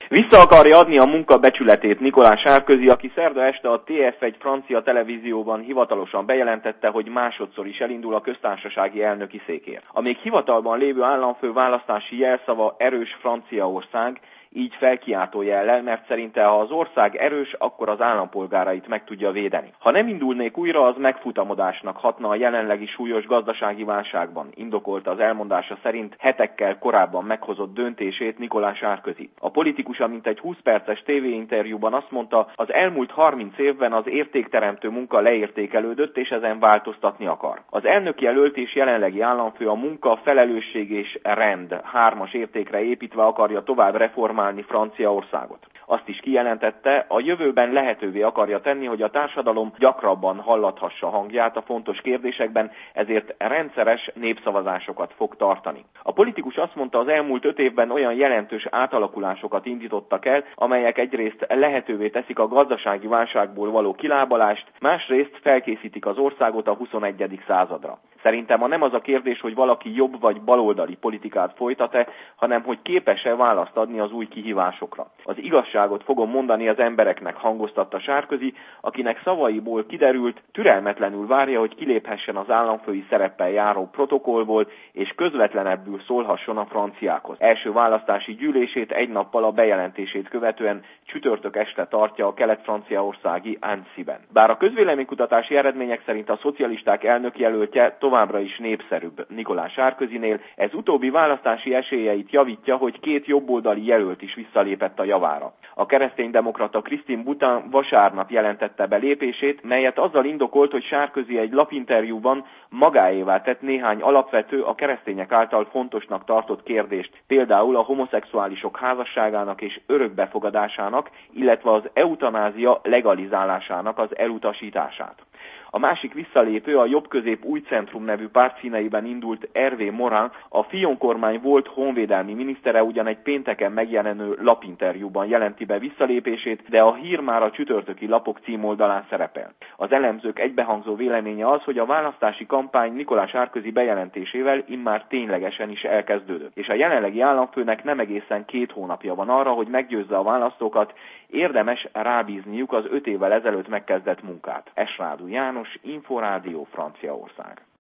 Vissza akarja adni a munka becsületét Nicolas Sarkozy, aki szerda este a TF1 francia televízióban hivatalosan bejelentette, hogy másodszor is elindul a köztársasági elnöki székért. A még hivatalban lévő államfő választási jelszava erős Franciaország, így felkiáltó jellel, mert szerinte ha az ország erős, akkor az állampolgárait meg tudja védeni. Ha nem indulnék újra, az megfutamodásnak hatna a jelenlegi súlyos gazdasági válságban, indokolta az elmondása szerint hetekkel korábban meghozott döntését Nicolas Sarkozy. A politikus mintegy 20 perces tévéinterjúban azt mondta, az elmúlt 30 évben az értékteremtő munka leértékelődött, és ezen változtatni akar. Az elnökjelölt és jelenlegi államfő a munka, felelősség és rend 3-as értékre építve akarja tovább reformálni Franciaországot. Azt is kijelentette, a jövőben lehetővé akarja tenni, hogy a társadalom gyakrabban hallathassa hangját a fontos kérdésekben, ezért rendszeres népszavazásokat fog tartani. A politikus azt mondta, az elmúlt 5 évben olyan jelentős átalakulásokat indítottak el, amelyek egyrészt lehetővé teszik a gazdasági válságból való kilábalást, másrészt felkészítik az országot a 21. századra. Szerintem ma nem az a kérdés, hogy valaki jobb vagy baloldali politikát folytat-e, hanem hogy képes-e választ adni az új kihívásokra. Az igazságot fogom mondani az embereknek, hangoztatta Sarkozy, akinek szavaiból kiderült, türelmetlenül várja, hogy kiléphessen az államfői szereppel járó protokollból, és közvetlenebbül szólhasson a franciákhoz. Első választási gyűlését egy nappal a bejelentését követően csütörtök este tartja a kelet-franciaországi Annecy-ben. Bár a közvéleménykutatási eredmények szerint a szocialisták elnökjelöltje továbbra is népszerűbb Nicolas Sarkozynél, ez utóbbi választási esélyeit javítja, hogy 2 jobboldali jelölt is visszalépett a javára. A kereszténydemokrata Christine Boutin vasárnap jelentette be lépését, melyet azzal indokolt, hogy Sarkozy egy lapinterjúban magáévá tett néhány alapvető, a keresztények által fontosnak tartott kérdést, például a homoszexuálisok házasságának és örökbefogadásának, illetve az eutanázia legalizálásának az elutasítását. A másik visszalépő, a Jobb-Közép Új Centrum nevű párt színeiben indult Hervé Morin, a Fillon kormány volt honvédelmi minisztere, ugyan egy pénteken megjelenő lapinterjúban jelenti be visszalépését, de a hír már a csütörtöki lapok címoldalán szerepel. Az elemzők egybehangzó véleménye az, hogy a választási kampány Nicolas Sarkozy bejelentésével immár ténylegesen is elkezdődött, és a jelenlegi államfőnek nem egészen 2 hónapja van arra, hogy meggyőzze a választókat, érdemes rábízniuk az 5 évvel ezelőtt megkezdett munkát. Esrádú János, Inforádió, Franciaország.